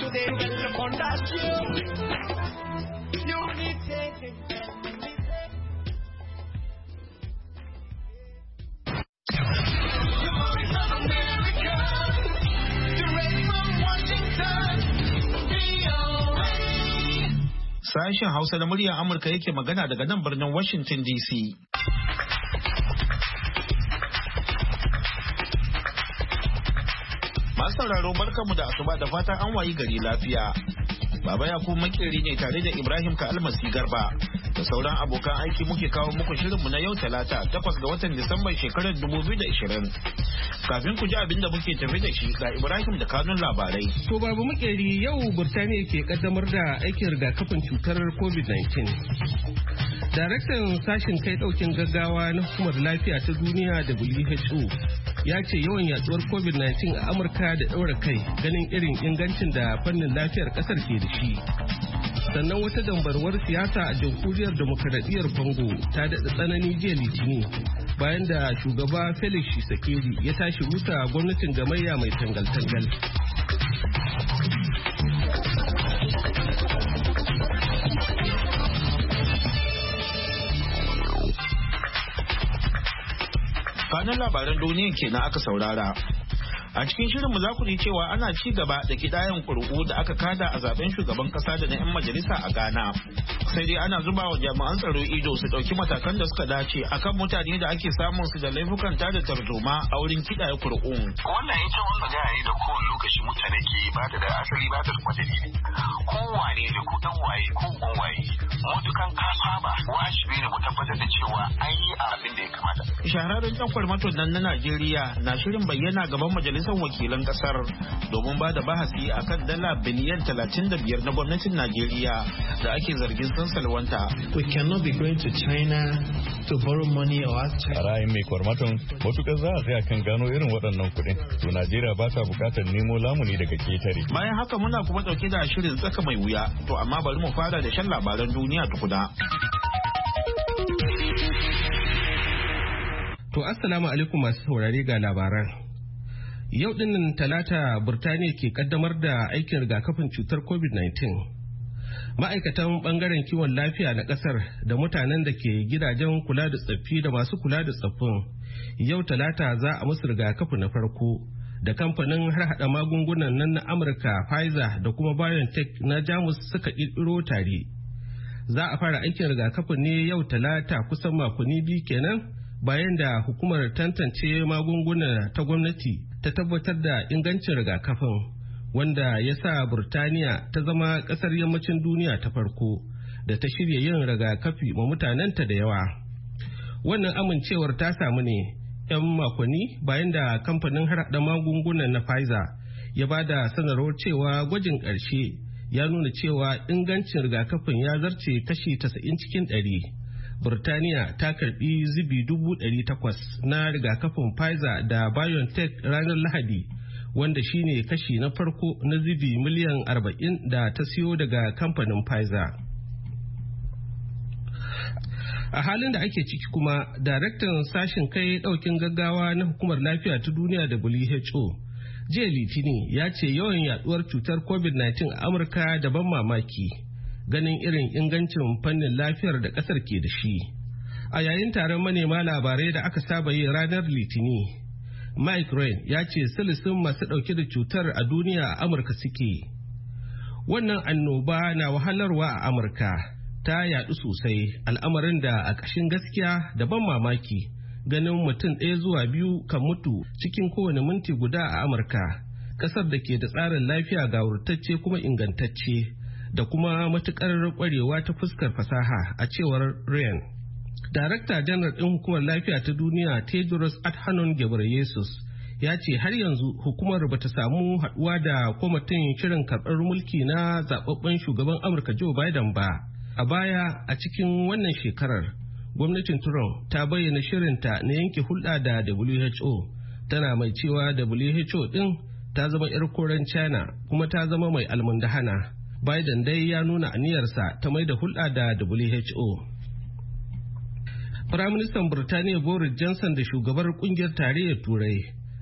today when the fondation. You need taking. Sashen Hausa na muryar Amurka yake magana daga nan birnin Washington DC. Masu sauraro barkanmu da asuba da fatan an wayi gari lafiya. Baba Yakubu makeri ne tare da Ibrahim Ka'almasi Garba da sauran abokan aiki muke kawo muku shirinmu na yau Talata 8 ga watan Disamban shekarar 2020. Kafin ku ji abin da muke tafi da shi ga Ibrahim da kanun labarai. To babu makeri yau Burtaniya ke kaddamar da aikin rigakafin cutar COVID-19. Daraktan sashen kai daukin gaggawa na hukumar lafiya ta duniya WHO ya ce yawan yaduwar COVID-19 a Amurka da daura kai ganin irin ingancin da fannin lafiyar kasar ke da shi. Sannan wata dambarwar siyasa a jamhuriyar demokaradiyyar Congo ta daɗa tsanani jiya Litini bayan da shugaba Felix Tshisekedi ya tashi rusa gwamnatin gamayya mai tangal-tangal. Kanan labaran duniya kenan aka saurara. A cikin shirinmu za ku ji cewa ana ci gaba da kidayen kuri'u da aka kada a zaben shugaban kasa da na 'yan majalisa a Ghana. Sai dai ana zuba wa jami'an tsaro ido su ɗauki matakan da suka dace akan mutane da ake samun su da laifukan tada tarzoma a wurin kidaye kuri'un. Wannan ita wanda za a yi da kowane lokaci mutane ke ba da asali ba da kuma dalili. Kowane da ko dan waye ko uban waye. Mutukan ka saba wajibi ne mu tabbatar da cewa an yi abin da ya kamata. Shahararren ɗan kwarmaton nan na Najeriya na shirin bayyana gaban majalisar wakilan kasar domin ba da bahasi akan dala biliyan 35 na gwamnatin Najeriya da ake zargin sun salwanta. We cannot be going to China to borrow money or ask China. A ra'ayin mai kwarmaton matukar za a tsaya kan gano irin waɗannan kuɗin to Najeriya ba ta buƙatar nemo lamuni daga ketare. Bayan haka muna kuma ɗauke da shirin tsaka mai wuya to amma bari mu fara da shan labaran duniya tukuna. To assalamu alaikum masu saurare ga labaran. Yau dinnan Talata Burtaniya ke kaddamar da aikin rigakafin cutar COVID-19. Ma'aikatan bangaren kiwon lafiya na kasar da mutanen da ke gidajen kula da tsaffi da masu kula da tsaffin yau Talata za a musu rigakafi na farko da kamfanin harhaɗa magungunan nan na Amurka Pfizer da kuma BioNTech na Jamus suka ƙirƙiro tare. Za a fara aikin rigakafin ne yau Talata kusan makonni biyu kenan bayan da hukumar tantance magunguna ta gwamnati ta tabbatar da ingancin rigakafin wanda ya sa Burtaniya ta zama kasar yammacin duniya ta farko da ta shirya yin rigakafi ma mutanenta da yawa. Wannan amincewar ta samu ne 'yan makonni bayan da kamfanin harhaɗa magungunan na Pfizer ya ba da sanarwar cewa gwajin ƙarshe ya nuna cewa ingancin rigakafin ya zarce kashi 90 cikin 100. Burtaniya ta karbi zubi 800,000 na rigakafin Pfizer da BioNTech ranar Lahadi, wanda shine kashi na farko na zubi miliyan 40 da ta siyo daga kamfanin Pfizer. A halin da ake ciki kuma, daraktan sashen kai daukin gaggawa na hukumar lafiya ta duniya WHO, jiya Litini ya ce yawan yaduwar cutar COVID-19 a Amurka da ban mamaki. Ganin irin ingancin fannin lafiyar da kasar ke da shi. A yayin taron manema labarai da aka saba yi ranar Litini, Mike Ryan ya ce silisin masu ɗauke da cutar a duniya a Amurka suke. Wannan annoba na wahalarwa a Amurka ta yaɗu sosai, al'amarin da a ƙashin gaskiya da ban mamaki ganin mutum 1 zuwa 2 kan mutu cikin kowane minti guda a Amurka, ƙasar da ke da tsarin lafiya gawurtacce kuma ingantacce. Da kuma matukar kwarewa ta fuskar fasaha a cewar Ryan. Darakta janar ɗin hukumar lafiya ta duniya Tedros Adhanom Ghebreyesus ya ce har yanzu hukumar bata samu haɗuwa da kwamitin shirin karɓar mulki na zaɓaɓɓen shugaban Amurka Joe Biden ba. A baya a cikin wannan shekarar gwamnatin Trump ta bayyana shirinta na yanke hulɗa da WHO, tana mai cewa WHO ɗin ta zama 'yar koren China kuma ta zama mai almundahana. Biden dai ya nuna aniyarsa ta mai da hulɗa da WHO. Firaministan Burtaniya Boris Johnson da shugabar kungiyar tarayyar Turai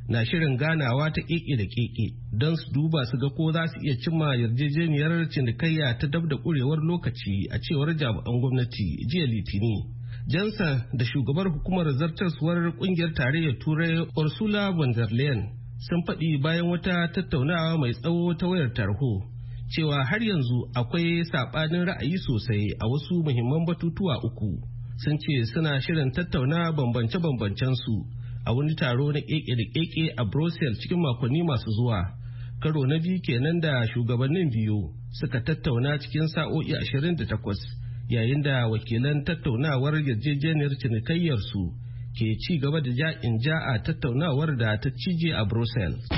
na shirin ganawa ta keke da keke don su duba su ga ko za su iya cimma yarjejeniyar cinikayya ta dab da kurewar lokaci a cewar jami'an gwamnati jiya Litini. Johnson da shugabar hukumar zartaswar kungiyar tarayyar Turai Ursula von der Leyen sun faɗi bayan wata tattaunawa mai tsawo ta wayar tarho cewa har yanzu akwai saɓanin ra'ayi sosai a wasu muhimman batutuwa uku. Sun ce suna shirin tattauna bambance-bambancensu a wani taro na keke da keke a Brussels cikin makonni masu zuwa. Karo na biyu kenan da shugabannin biyu suka tattauna cikin sa'o'i 28 yayin da wakilan tattaunawar yarjejeniyar cinikayyarsu ke ci gaba da ja'in ja'a tattaunawar da ta cije a Brussels.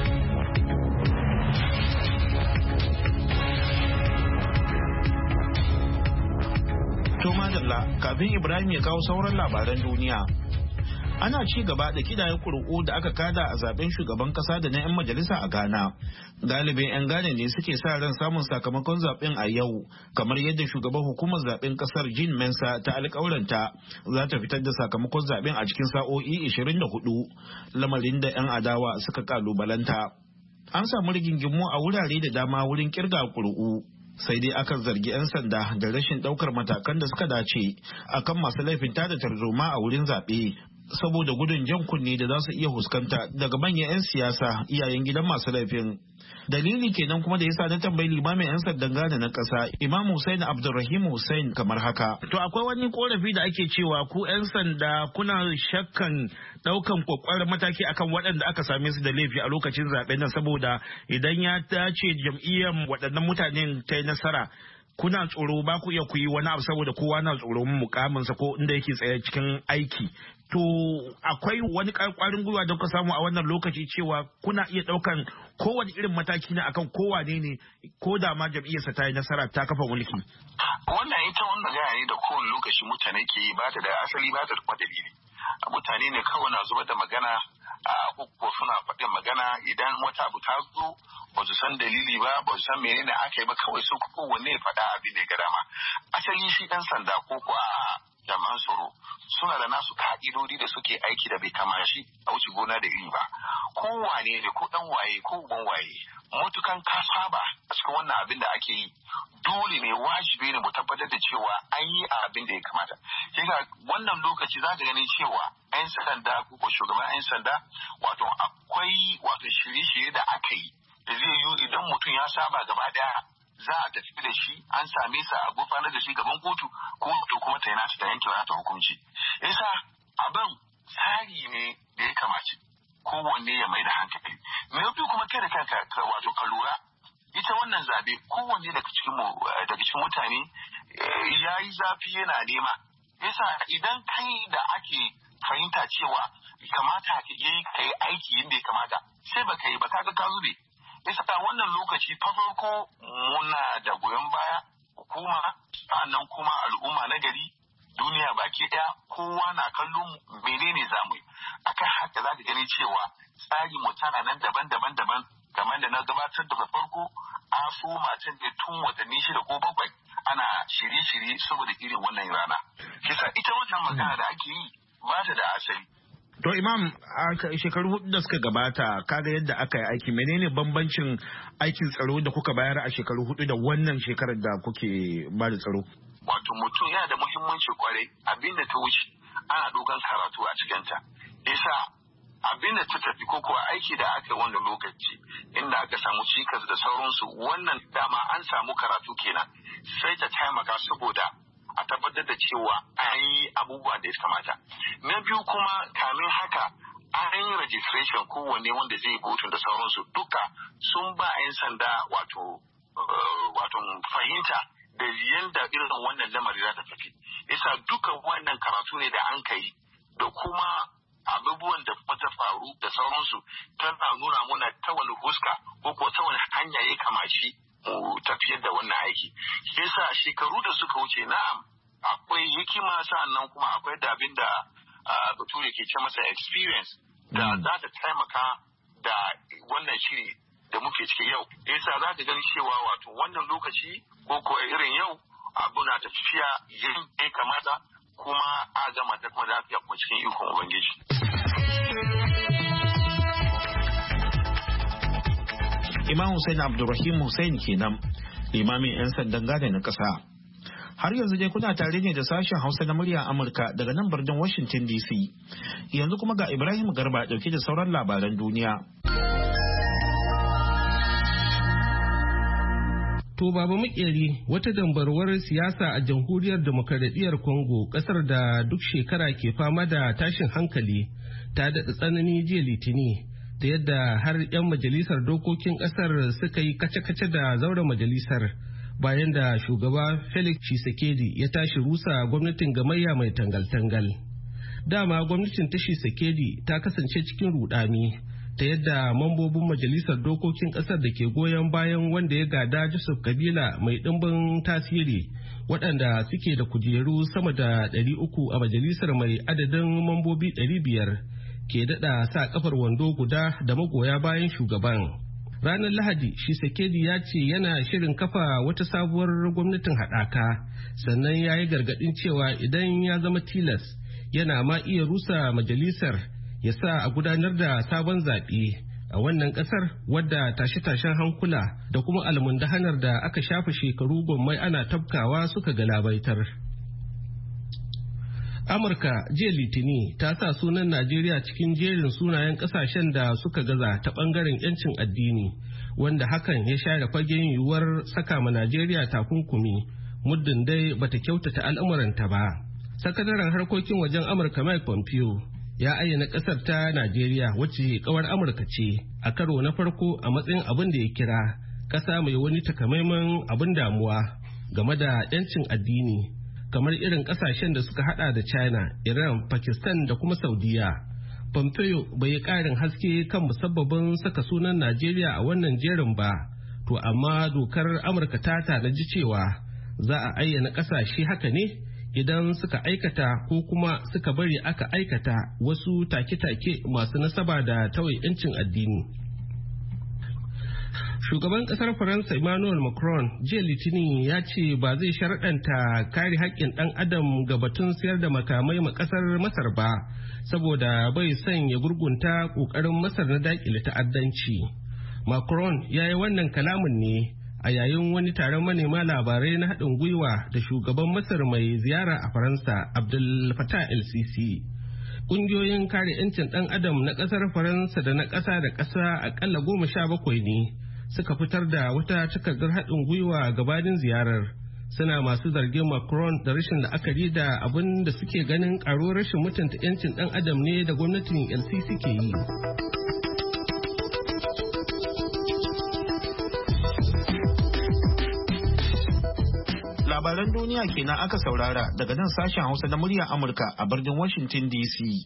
To madalla, kafin Ibrahim ya kawo sauran labaran duniya. Ana ci gaba da kidaye kuri'u da aka kada a zaben shugaban kasa da na 'yan majalisa a Ghana. Galibin 'yan Ghana ne suke sa ran samun sakamakon zaben a yau, kamar yadda shugaban hukumar zaben kasar Jean Mensa ta alƙawaranta za ta fitar da sakamakon zaben a cikin sa'o'i 24, lamarin da 'yan adawa suka kalubalanta. An samu rigingimu a wurare da dama wurin kirga kuri'u. Sai dai akan zargi 'yan sanda da rashin ɗaukar matakan da suka dace akan masu laifin tada tarzoma a wurin zaɓe. Saboda gudun jan kunne da za su iya huskanta daga manyan 'yan siyasa iyayen gidan masu laifin. Dalili kenan kuma da yasa na tambayi limamin 'yan sandan Ghana na ƙasa Imam Hussein Abdulrahim Hussein kamar haka. To akwai wani korafi da ake cewa ku 'yan sanda kuna shakkan ɗaukan kwakwaran mataki akan waɗanda aka same su da laifi a lokacin zaɓen nan, saboda idan ya dace jam'iyyar waɗannan mutanen ta yi nasara, kuna tsoro ba ku iya ku yi wani abu saboda kowa na tsoron mukaminsa ko inda yake tsaye cikin aiki. To akwai wani ƙwarin gwiwa da kuka samu a wannan lokaci cewa kuna iya ɗaukan kowane irin mataki na akan kowane ne ko da ma jam'iyyarsa ta yi nasara ta kafa mulki. Wannan ita wanda za a yi da kowane lokaci mutane ke yi ba ta da asali ba ta da kuma dalili. Mutane ne kawai na zubar da magana ko suna faɗin magana idan wata abu ta zo ba su san dalili ba su san menene aka yi ba, kawai su kowanne ya faɗa abin da ya ga dama. Asali shi ɗan sanda ko kuwa jami'an tsaro suna da nasu ka'idodi da suke aiki da bai kamashi a wuce gona da iri ba. Kowane ne ko ɗan waye ko uban waye mutukan ka saba a cikin wannan abin da ake yi, dole ne wajibi ne mu tabbatar da cewa an yi abin da ya kamata. Kika wannan lokaci za ka ganin cewa 'yan sanda ko shugaban 'yan sanda akwai shirye-shirye da aka yi da zai yi idan mutum ya saba gaba daya za a tafi da shi an same sa a gufanar da shi gaban kotu kuma ta yana ta yanke ta hukunci. Yasa abin tsari ne da ya kamace kowanne ya mai da hankali. Me yafi kuma kai da kanka ka lura ita wannan zabe kowanne daga cikin mutane ya yi zafi yana nema. Yasa idan kai da ake fahimta cewa kamata ka yi aiki yadda ya kamata sai baka yi ba kaga ka zube. Yasa wannan lokaci farko muna da goyon baya hukuma, sannan kuma al'umma na gari, duniya baki daya kowa na kallon menene zamu yi. Akan haka za ka gani cewa tsari mu tana nan daban-daban kamar da na gabatar daga farko a so matan da tun watanni 6 ko 7 ana shirye-shirye saboda irin wannan rana. Kisa ita wannan magana da ake yi ba ta da asali. To Imam, a shekaru 4 da suka gabata kaga yadda aka yi aiki, menene bambancin aikin tsaro da kuka bayar a shekaru 4 da wannan shekarar da kuke ba da tsaro? Mutum yana da muhimmanci kwarai, abinda ta wuce ana dogon karatu a cikinta. Yasa abinda ta tafi ko kuwa aiki da aka yi wannan lokaci inda aka samu cikas da sauransu, wannan dama an samu karatu kenan sai ta taimaka saboda a tabbatar da cewa an yi abubuwa da ya kamata. Na biyu kuma kamin haka an yi registration kowanne wanda zai vote da sauransu duka sun ba 'yan sanda wato fahimta da yanda irin wannan lamari za ta tafi. Isa duka wannan karatu ne da an kai da kuma abubuwan da kuma ta faru da sauransu tana nuna muna ta wani huska ko kuwa ta wani hanya ya kamashi mu tafiyar da wannan aiki. Yasa shekaru da suka wuce na'am akwai hikima, sannan kuma akwai da abin da bature ke ce masa experience da za ta taimaka da wannan shiri da muke ciki yau. Yasa za ta gani cewa wannan lokaci ko kuwa irin yau abu na tafiya yin ya kamata kuma a gama ta kuma lafiya kuma cikin ikon Ubangiji. Imam Hussein Abdulrahim Hussein kenan, limamin 'yan sandan Ghana na ƙasa. Har yanzu dai kuna tare ne da sashen Hausa na muryar Amurka daga nan birnin Washington DC. Yanzu kuma ga Ibrahim Garba dauke da sauran labaran duniya. To Baba Makeri, wata dambarwar siyasa a jamhuriyar demokaradiyyar Congo, kasar da duk shekara ke fama da tashin hankali, ta daɗa tsanani jiya Litini, ta yadda har 'yan majalisar dokokin kasar suka yi kace-kace da zauren majalisar bayan da shugaba Felix Tshisekedi ya tashi rusa gwamnatin gamayya mai tangal-tangal. Dama gwamnatin ta Tshisekedi ta kasance cikin rudami, ta yadda mambobin majalisar dokokin kasar da ke goyon bayan wanda ya gada Joseph Kabila mai ɗimbin tasiri, waɗanda suke da kujeru sama da 300 a majalisar mai adadin mambobi 500, ke daɗa sa kafar wando guda da magoya bayan shugaban. Ranar Lahadi, Tshisekedi ya ce yana shirin kafa wata sabuwar gwamnatin haɗaka, sannan ya yi gargaɗin cewa idan ya zama tilas yana ma iya rusa majalisar ya sa a gudanar da sabon zaɓe a wannan ƙasar wadda tashe-tashen hankula da kuma almundahanar da aka shafa shekaru gwammai ana tafkawa suka galabaitar. Amurka jiya Litini ta sa sunan Najeriya cikin jerin sunayen ƙasashen da suka gaza ta ɓangaren 'yancin addini, wanda hakan ya share fagen yiwuwar saka ma Najeriya takunkumi muddin dai bata kyautata al'amuranta ba. Sakataren harkokin wajen Amurka Mike Pompeo ya ayyana kasar ta Najeriya wacce kawar Amurka ce a karo na farko a matsayin abin da ya kira kasa mai wani takamaiman abin damuwa game da 'yancin addini, kamar irin kasashen da suka hada da China, Iran, Pakistan da kuma Saudiya. Pompeo bai yi karin haske kan musabbabin saka sunan Najeriya a wannan jerin ba, to amma dokar Amurka ta tanaji cewa za a ayyana kasashe haka ne idan suka aikata ko kuma suka bari aka aikata wasu take-take masu nasaba da tauye 'yancin addini. Shugaban kasar Faransa Emmanuel Macron jiya Litinin ya ce ba zai sharaɗanta kare haƙƙin ɗan adam ga batun sayar da makamai ma ƙasar Masar ba, saboda bai son ya gurgunta ƙoƙarin Masar na daƙile ta'addanci. Macron ya yi wannan kalamin ne a yayin wani taron manema labarai na haɗin gwiwa da shugaban Masar mai ziyara a Faransa Abdel Fattah el-Sisi. Ƙungiyoyin kare 'yancin ɗan adam na ƙasar Faransa da na ƙasa da ƙasa aƙalla 17 ne suka fitar da wata takardar haɗin gwiwa gabanin ziyarar. Suna masu zargin Macron da rashin la'akari da abin da suke ganin ƙaruwar rashin mutunta 'yancin ɗan adam ne da gwamnatin el-Sisi ke yi. Labaran duniya kenan aka saurara daga nan sashen Hausa na muryar Amurka a birnin Washington DC.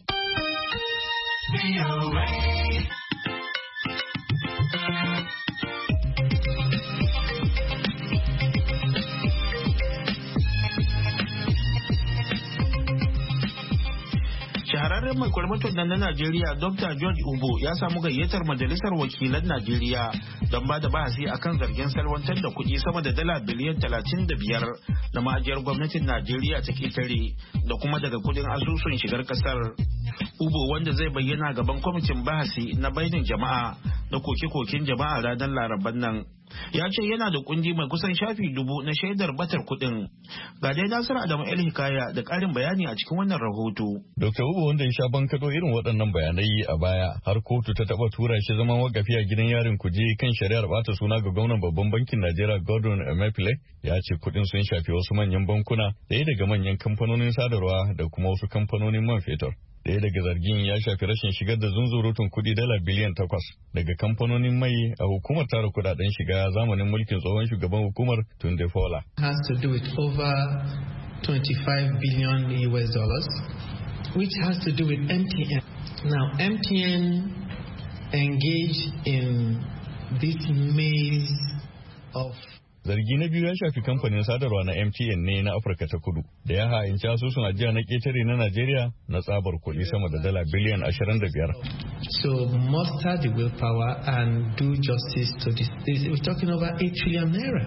Shahararren mai kwarmaton na Najeriya Dr. George Ubo ya samu gayyatar Majalisar Wakilan Najeriya don ba da bahasi akan zargin salwantar da kuɗi sama da dala biliyan 35 na ma'ajiyar gwamnatin Najeriya ta ketare da kuma daga kudin asusun shigar kasar. Ubo, wanda zai bayyana gaban kwamitin bahasi na bainin jama'a na koke-koken jama'a ranar Laraban nan, ya ce yana da kundi mai kusan shafi 1000 na shaidar batar kuɗin. Ga dai Nasiru Adamu El Hikaya da ƙarin bayani a cikin wannan rahoto. Dr. Ubo, wanda ya sha bankaɗo irin waɗannan bayanai a baya, har kotu ta taɓa tura shi zaman wakafi a gidan yarin Kuje kan shari'ar ɓata suna ga gwamnan babban bankin Najeriya Gordon Emefiele, ya ce kuɗin sun shafi wasu manyan bankuna, ɗaya daga manyan kamfanonin sadarwa da kuma wasu kamfanonin man fetur. Ɗaya daga zargin ya shafi rashin shigar da zunzurutun kuɗi dala biliyan 8 daga kamfanonin mai a hukumar tara kuɗaɗen shiga zamanin mulkin tsohon shugaban hukumar Tunde Fola. Has to do with over $25 billion US, which has to do with MTN. Now, MTN engaged in this maze of Zargi na biyu ya shafi kamfanin sadarwa na MTN ne na Afirka ta Kudu da ya ha'inci asusun ajiya na ƙetare na Najeriya na tsabar kuɗi sama da dala biliyan 25. So muster the willpower and do justice to this. We're talking about 8 trillion naira.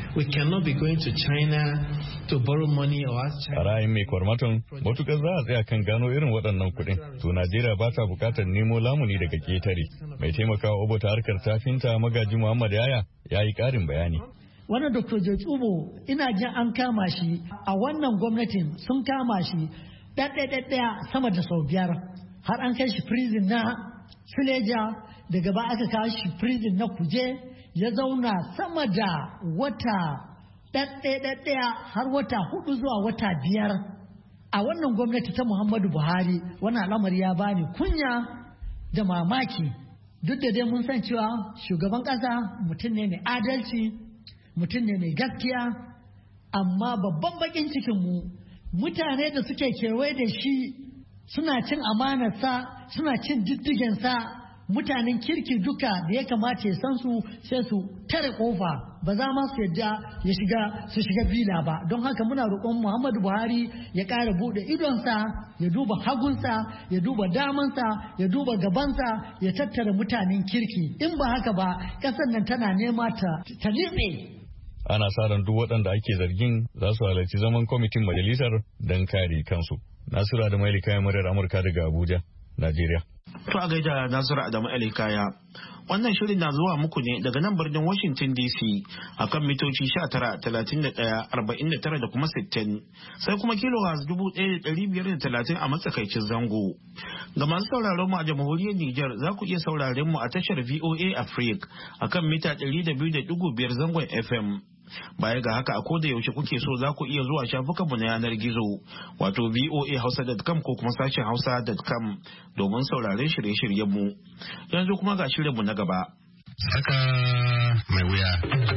We cannot be going to China to borrow money or ask China. A ra'ayin mai kwarmaton, matukar za a tsaya kan gano irin waɗannan kuɗin, to Najeriya ba ta buƙatar nemo lamuni daga ƙetare. Mai taimakawa Obo ta harkar tafinta Magaji Muhammad Yaya ya yi ƙarin bayani. Wannan Dr. George Ubo ina jin an kama shi a wannan gwamnatin sun kama shi ɗaɗɗaya sama da sau 5 har an kai shi prison na Suleja daga ba aka kawo shi prison na Kuje ya zauna sama da wata ɗaɗɗaya har wata 4 zuwa wata 5 a wannan gwamnati ta Muhammadu Buhari. Wannan al'amari ya bani kunya da mamaki duk da dai mun san cewa shugaban ƙasa mutum ne mai adalci, mutum ne mai gaskiya, amma babban bakin cikinmu mutane da suke kewaye da shi suna cin amanarsa, suna cin diddigensa. Mutanen kirki duka da ya kamata ya san su sai su tare kofa, ba za ma su yadda su shiga bila ba. Don haka muna roƙon Muhammadu Buhari ya ƙara buɗe idonsa, ya duba hagunsa, ya duba damansa, ya duba gabansa, ya tattara mutanen kirki. In ba haka ba, ƙasar nan tana nema ta liɓe. Ana sa ran duk waɗanda ake zargin za su halarci zaman kwamitin majalisar don kare kansu. Nasiru Adamu Elikaya, muryar Amurka daga Abuja, Najeriya. To a gaida Nasiru Adamu Elikaya. Wannan shirin na zuwa muku ne daga nan birnin Washington DC akan mitoci 19,31,49 da kuma 60 sai kuma kilohertz 1,530 a matsakaicin zango. Ga masu sauraron mu a jamhuriyar Nijar za ku iya sauraren mu a tashar VOA Africa akan mita 200.5 zangon FM. Baya ga haka a koda yaushe kuke so za ku iya zuwa shafukanmu na yanar gizo wato voahausa.com ko kuma sashen hausa.com domin sauraren shirye-shiryenmu. Yanzu kuma ga shirinmu na gaba. Saka mai wuya.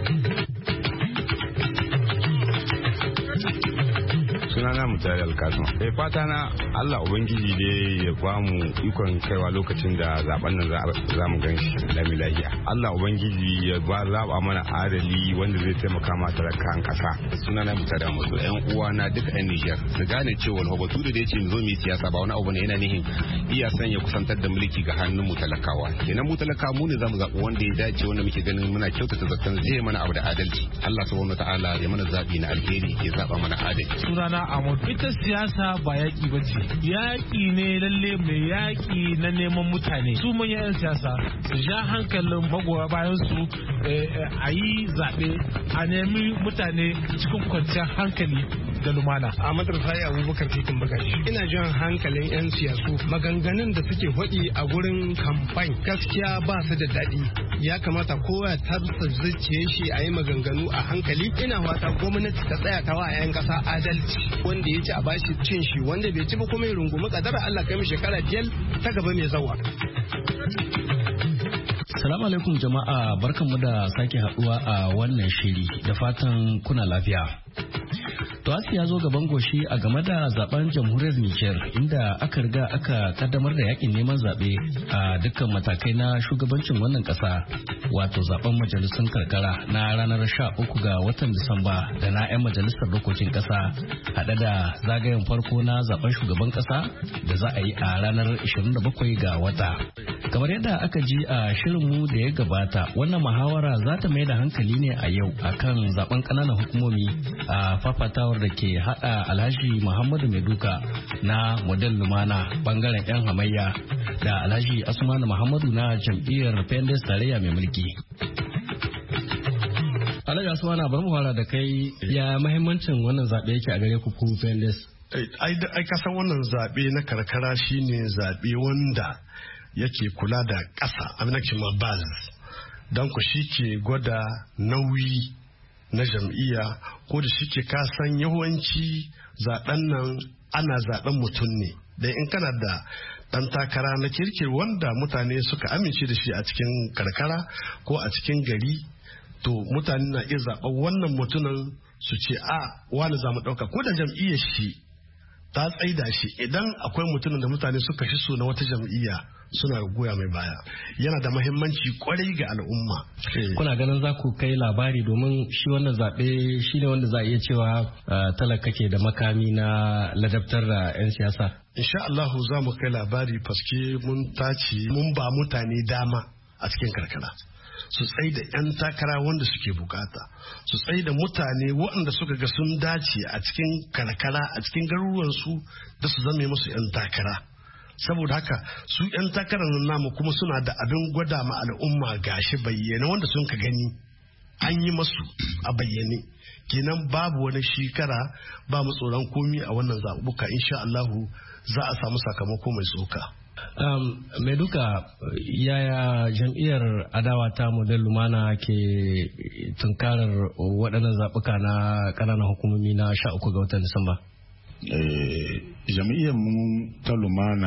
Sunana Mutare Alkasun. Fata na Allah Ubangiji dai ya ba mu ikon kaiwa lokacin da zaben nan za mu gan shi lami lahiya. Allah Ubangiji ya ba zaba mana adali wanda zai taimaka ma talakan kasa. Sunana Mutare Amadu. Yan uwa na duka yan Nijar su gane cewa Hobatu da yace zo mu yi siyasa ba wani abu ne yana nihin iya sanya kusantar da mulki ga hannun mu talakawa. Kenan mu talakawa mu ne zamu zabi wanda ya dace wanda muke ganin muna kyautata zaton zai mana abu da adalci. Allah subhanahu wataala ya mana zabi na alheri ya zaba mana adalci. Sunana Ahmad. Ita siyasa ba yaƙi ba ce. Yaƙi ne lalle mai yaƙi na neman mutane. Su manyan 'yan siyasa su ja hankalin magoya bayan su a yi zaɓe a nemi mutane cikin kwanciyar hankali da lumana. A madrasa ya Abubakar Titin Bagashi. Ina jan hankalin 'yan siyasu maganganun da suke faɗi a gurin kamfan gaskiya ba su da daɗi. Ya kamata kowa ya tarsa zuciye shi a yi maganganu a hankali. Ina fata gwamnati ta tsaya ta wa 'yan ƙasa adalci. Wanda ya ci a bashi cin shi, wanda bai ci ba kuma ya rungumi kadara Allah kai mu shekara 5 ta gaba mai zawa. Salamu alaikum jama'a, barkanmu da sake haduwa a wannan shiri da fatan kuna lafiya. Tuwasi ya zo gaban goshi a game da zaben jamhuriyar Nijar inda aka riga aka kaddamar da yakin neman zaɓe a dukkan matakai na shugabancin wannan ƙasa, wato zaben majalisun karkara na ranar 13 ga watan Disamba da na 'yan majalisar dokokin ƙasa haɗe da zagayen farko na zaben shugaban ƙasa da za a yi a ranar 27 ga wata. Kamar yadda aka ji a shirinmu da ya gabata, wannan muhawara za ta mai da hankali ne a yau akan zaben ƙananan hukumomi a fafatawar da ke hada Alhaji Muhammadu Maiduka na Model Lumana bangaren 'yan hamayya da Alhaji Asmanu Muhammadu na jam'iyyar Pendes tarayya mai mulki. Alhaji Asmanu, bari mu fara da kai, ya mahimmancin wannan zaɓe yake a gare ku Pendes? Ai kasan wannan zaɓe na karkara shine zaɓe wanda yake kula da ƙasa, abin da ke ma basis, don ku shi ke gwada nauyi na jam'iyya, ko da shi ke kasan yawanci zaben nan ana zaben mutum ne, da in kana da dan takara na kirkir wanda mutane suka amince da shi a cikin karkara ko a cikin gari, to mutane na iya zaben wannan mutumin su ce a wani za mu ɗauka, ko da jam'iyyar shi ta tsaida shi, idan akwai mutumin da mutane suka shi so na wata jam'iyya suna goya mai baya. Yana da mahimmanci kwarai ga al'umma. Kuna ganin za ku kai labari, domin shi wannan zaɓe shi ne wanda za a iya cewa talaka ke da makami na ladabtar da 'yan siyasa? Insha Allahu za mu kai labari, faske mun tace mun ba mutane dama a cikin karkara. su tsaye da 'yan takara wanda suke bukata, su tsaye da mutane waɗanda suka ga sun dace a cikin karkara a cikin garuruwansu da su zame musu 'yan takara. Saboda haka su 'yan takarar namu kuma suna da abin gwada ma al'umma gashi bayyane wanda sun ka gani an yi masu a bayyane. Kenan babu wani shekara ba mu tsoron komi a wannan zaɓuɓɓuka, insha Allahu za a samu sakamako mai tsoka. Mai duka yaya jam'iyyar adawa ta model lumana ke tunkarar waɗannan zaɓuka na ƙananan hukumomi na 13 ga watan Disamba? Jam'iyyar mu ta lumana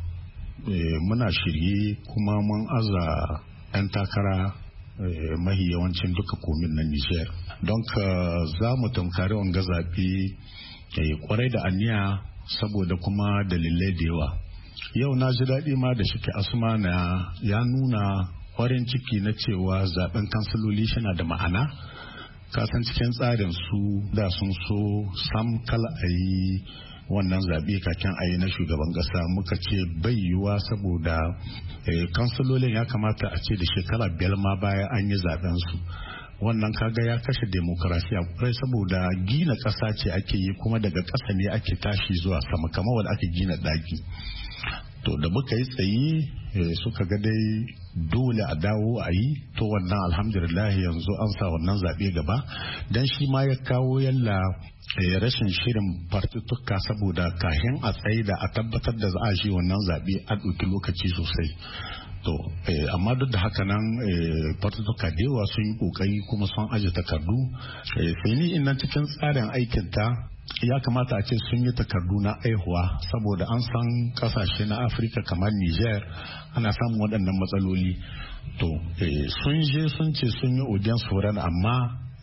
muna shirye kuma mun aza 'yan takara mahi yawancin duka komin na Nijar. Don ka za mu tunkari wanga zaɓe kwarai da aniya saboda kuma dalilai da yawa. Yau na ji daɗi ma da shike Asmana ya nuna farin ciki na cewa zaben kansiloli shi na da ma'ana. Kasan cikin tsarin su da sun so sam kala a yi wannan zaɓe kakin a yi na shugaban ƙasa, muka ce bai yiwuwa saboda kansilolin ya kamata a ce da shekara 5 ma baya an yi zaben su. Wannan kaga ya kashe demokarasiya kwarai saboda gina ƙasa ce ake yi kuma daga ƙasa ne ake tashi zuwa sama kamar wanda ake gina ɗaki. To da muka yi tsayi suka ga dai dole a dawo a yi, to wannan alhamdulillah yanzu an sa wannan zaɓe gaba dan shi ma ya kawo yalla rashin shirin fartutuka saboda kahin a tsaye da a tabbatar da za a shi wannan zaɓe a ɗauki lokaci sosai. To amma duk da haka nan fartutuka da yawa sun yi kokari kuma sun aje takardu. Sai ni innan cikin tsarin aikinta ya kamata a ce sun yi takardu na aihuwa saboda an san kasashe na Afirka kamar Niger ana samun waɗannan matsaloli. To sun je sun ce sun yi audience foreign amma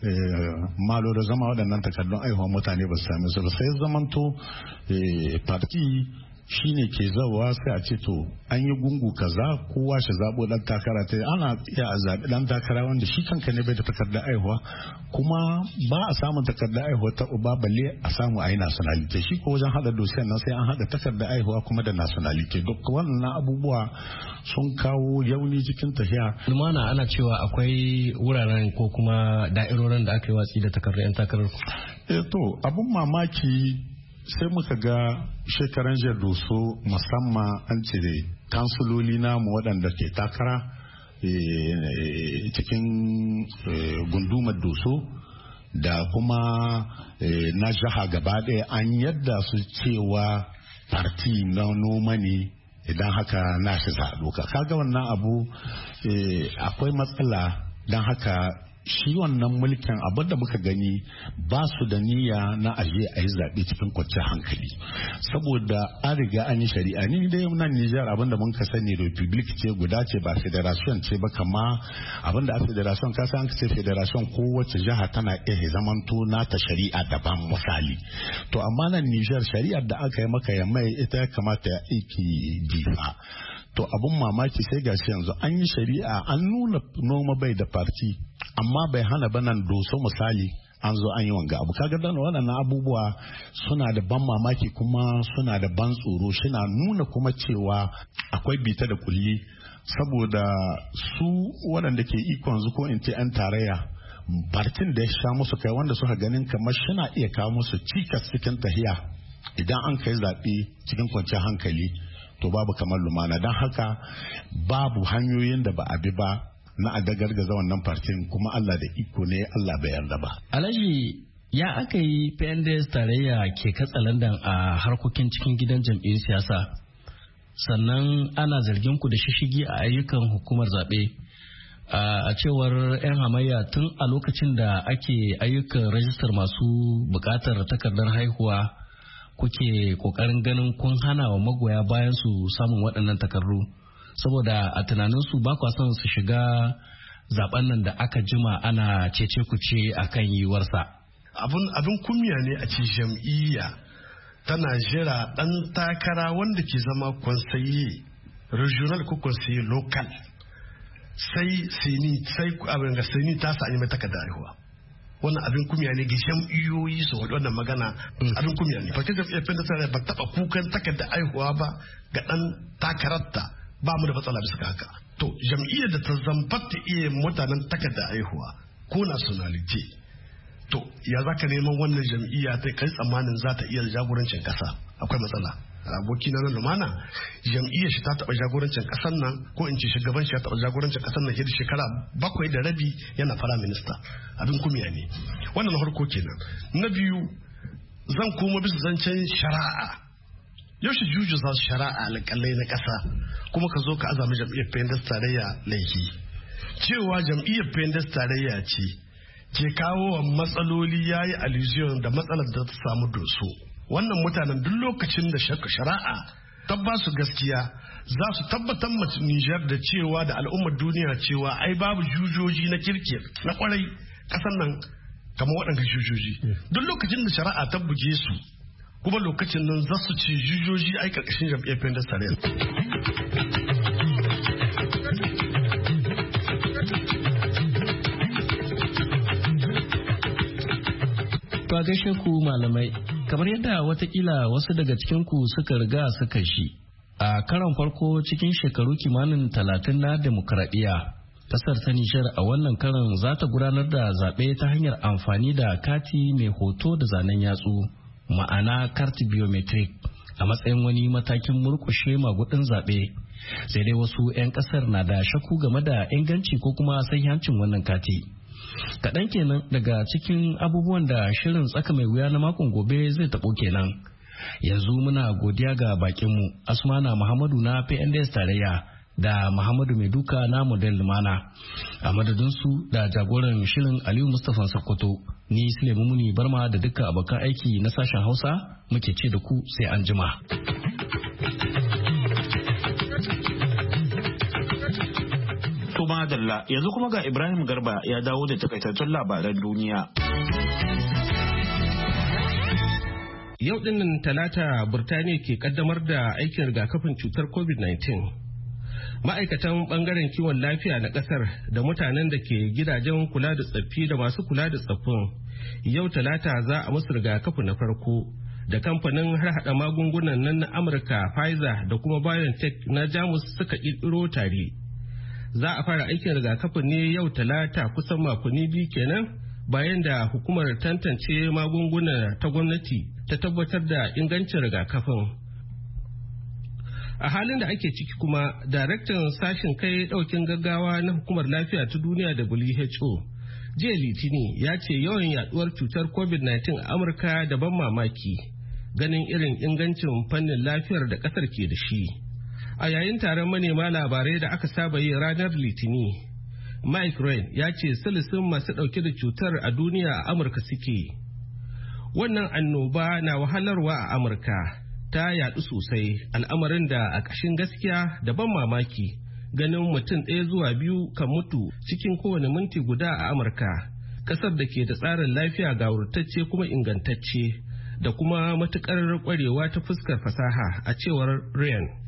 malo da zama waɗannan takardun aihuwa mutane ba su same su ba, sai zamanto parti shine ke zawa sai a ce to an yi gungu kaza kowa shi zabo dan takara ta ana iya a zabi dan takara wanda shi kanka ne bai da takardar aihuwa kuma ba a samun takardar aihuwa ta uba balle a samu a yi nationality. Shi ko wajen hada dosiyan nan sai an hada takardar aihuwa kuma da nationality. Duk wannan abubuwa sun kawo yauni cikin tafiya. Lumana ana cewa akwai wuraren ko kuma da'irorin da aka yi watsi da takardar 'yan takarar ku. To abun mamaki sai muka ga shekaran jiyar Doso musamman an cire kansuloli namu waɗanda ke takara cikin gundumar Doso da kuma na jiha gaba ɗaya an yadda su cewa parti na noma ne, idan haka na shi za a doka. Kaga wannan abu akwai matsala, don haka shi wannan mulkin abin da muka gani ba su da niyya na aje a yi zaɓe cikin kwanciyar hankali saboda an riga an yi shari'a. Ni dai nan Nijar abin da mun ka sani republic ce guda ce ba federation ce ba, kama abin da a federation ka san ce federation kowace jiha tana iya zamanto nata shari'a daban misali. To amma nan Nijar shari'ar da aka yi maka ya mai ita ya kamata ya aiki difa. To abun mamaki sai gashi yanzu an yi shari'a an nuna noma bai da farti amma bai hana ba nan Doso misali an zo an yi wanga abu. Kaga dan waɗannan abubuwa suna da ban mamaki kuma suna da ban tsoro, suna nuna kuma cewa akwai bita da kulli saboda su waɗanda ke ikon zu ko in ce 'yan tarayya partin da ya sha musu kai wanda suka ganin kamar shina iya kawo musu cikas cikin tahiya idan an kai zaɓe cikin kwanciyar hankali. To babu kamar lumana, don haka babu hanyoyin da ba a bi ba na a dagargaza wannan fartin kuma Allah da iko ne Allah bai yarda ba. Alhaji ya aka yi PNDS tarayya ke katsalandan a harkokin cikin gidan jam'iyyar siyasa sannan ana zargin ku da shishigi a ayyukan hukumar zaɓe. A cewar 'yan hamayya tun a lokacin da ake ayyukan rajistar masu buƙatar takardar haihuwa kuke kokarin ganin kun hana wa magoya bayan su samun waɗannan takardu saboda a tunanin su ba kwa son su shiga zaben nan da aka jima ana cece kuce akan yiwarsa. Abin kunya ne a ce jam'iyya tana jira ɗan takara wanda ke zama konsaye regional ko konsaye local sai abin ga sini ta sa mai takardar haihuwa. Wannan abin kumya ne ga jam'iyyoyi su wadda wannan magana abin kumya ne. Fakir jam'iyyar Penda Tarayya ba taɓa kukan takardar aihuwa ba ga ɗan takararta ba mu da matsala bisa haka. To jam'iyyar da ta zambata iya mutanen takarda aihuwa ko nationality, to ya za ka neman wannan jam'iyya ta kai tsammanin za ta iya jagorancin kasa? Akwai matsala. Abokina na Lumana jam'iyyar shi ta taɓa jagorancin ƙasar nan, ko in ce shugaban shi ya taɓa jagorancin ƙasar nan da shekara 7.5 yana fara minista. Abin kumiya ne. Wannan na farko kenan. Na biyu, zan koma bisa zancen shari'a. Yaushe juju za su shari'a alƙalai na ƙasa kuma ka zo ka azami jam'iyyar PNDS tarayya laifi. Cewa jam'iyyar PNDS tarayya ce ke kawo wa matsaloli ya yi allusion da matsalar da ta samu doso. Wannan mutanen duk lokacin da shari'a ta ba su gaskiya za su tabbatar ma Nijar da cewa da al'ummar duniya cewa ai babu jujoji na kirki na kwarai ƙasar nan kamar waɗanda jujoji. Duk lokacin da shari'a ta buge su kuma lokacin nan za su ce jujoji ai karkashin jam'iyyar PNDS tarayya. To a gaishe ku malamai, kamar yadda watakila wasu daga cikinku suka riga suka shi a karon farko cikin shekaru kimanin 30 na demokradiyya, kasar ta Nijar a wannan karon za ta gudanar da zaɓe ta hanyar amfani da kati mai hoto da zanen yatsu, ma'ana karti biometric, a matsayin wani matakin murkushe magudin zaɓe. Sai dai wasu 'yan kasar na da shakku game da inganci ko kuma sahihancin wannan kati. Kaɗan kenan daga cikin abubuwan da shirin tsaka mai wuya na makon gobe zai taɓo kenan. Yanzu muna godiya ga bakinmu Asmana Muhammadu na PNDS tarayya da Muhammadu Maiduka na Model Lumana. A madadinsu da jagoran shirin Aliyu Mustapha Sokoto, ni Sulaimu Muni Barma da dukkan abokan aiki na sashen Hausa muke ce da ku sai an jima. Madalla, yanzu kuma ga Ibrahim Garba ya dawo da takaitattun labaran duniya. Yau dinnan Talata Burtaniya ke kaddamar da aikin rigakafin cutar COVID-19. Ma'aikatan bangaren kiwon lafiya na kasar da mutanen da ke gidajen kula da tsaffi da masu kula da tsaffin yau Talata za a musu rigakafi na farko da kamfanin harhaɗa magungunan nan na Amurka Pfizer da kuma BioNTech na Jamus suka ƙirƙiro tare. Za a fara aikin rigakafin ne yau Talata, kusan makonni 2 kenan bayan da hukumar tantance magunguna ta gwamnati ta tabbatar da ingancin rigakafin. A halin da ake ciki kuma, daraktan sashin kai daukin gaggawa na hukumar lafiya ta duniya WHO jiya Litini ya ce yawan yaduwar cutar COVID-19 a Amurka da ban mamaki ganin irin ingancin fannin lafiyar da kasar ke da shi. A yayin taron manema labarai da aka saba yi ranar Litini, Mike Ryan ya ce silisin masu ɗauke da cutar a duniya a Amurka suke. Wannan annoba na wahalarwa a Amurka, ta yaɗu sosai, al'amarin da a ƙashin gaskiya da ban mamaki ganin mutum 1 zuwa 2 kan mutu cikin kowane minti guda a Amurka, ƙasar da ke da tsarin lafiya gawurtacce kuma ingantacce da kuma matuƙar ƙwarewa ta fuskar fasaha, a cewar Ryan.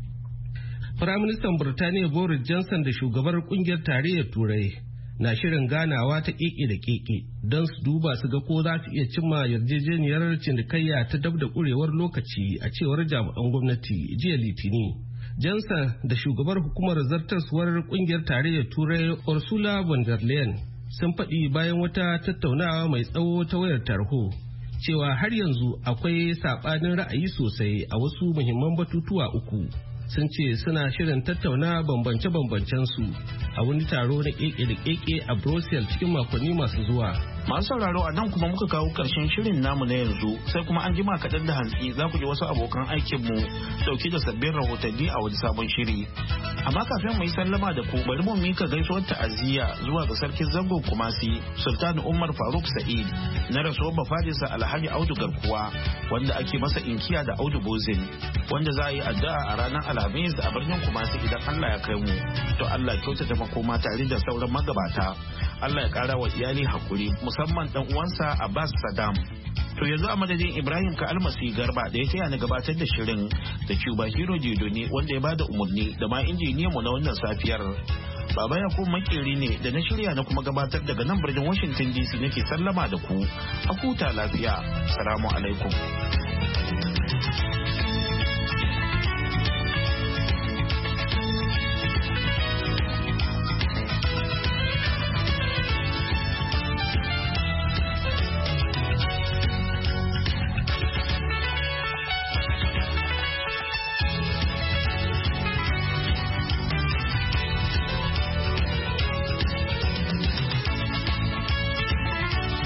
Firaministan Birtaniya Boris Johnson da shugabar kungiyar tarayyar Turai na shirin ganawa ta keke da keke don su duba su ga ko za su iya cimma yarjejeniyar cinikayya ta dab da kurewar lokaci, a cewar jami'an gwamnati jiya Litini. Johnson da shugabar hukumar zartaswar kungiyar tarayyar Turai Ursula von der Leyen sun faɗi bayan wata tattaunawa mai tsawo ta wayar tarho cewa har yanzu akwai saɓanin ra'ayi sosai a wasu muhimman batutuwa 3. Sun ce suna shirin tattauna bambance-bambancen su a wani taro na keke da keke a Brussels cikin makonni masu zuwa. Masu sauraro, a nan kuma muka kawo karshen shirin namu na yanzu, sai kuma an jima kaɗan da hantsi za ku ji wasu abokan aikinmu dauke da sabbin rahotanni a wani sabon shiri. Amma kafin mu yi sallama da ku, bari mu mika gaisuwar ta'aziyya zuwa ga sarkin zangon Kumasi, Sultan Umar Faruk Sa'id, na rasuwar bafadinsa Alhaji Audu Garkuwa, wanda ake masa inkiya da Audu Bozin, wanda za a yi addu'a a ranar Alhamis a birnin Kumasi idan Allah ya kai mu. To Allah kyautata makoma tare da sauran magabata. Allah ya kara wa iyali hakuri, musamman dan uwansa Abbas Saddam. To yanzu a madadin Ibrahim ka almasi Garba da ya taya ni gabatar da shirin, da Cuba Hero Didoni wanda ya bada umarni, da ma injiniyan mu na wannan safiyar. Baba Yakubu Makeri ne da na shirya na kuma gabatar daga nan birnin Washington DC nake sallama da ku. A huta lafiya. Assalamu alaikum.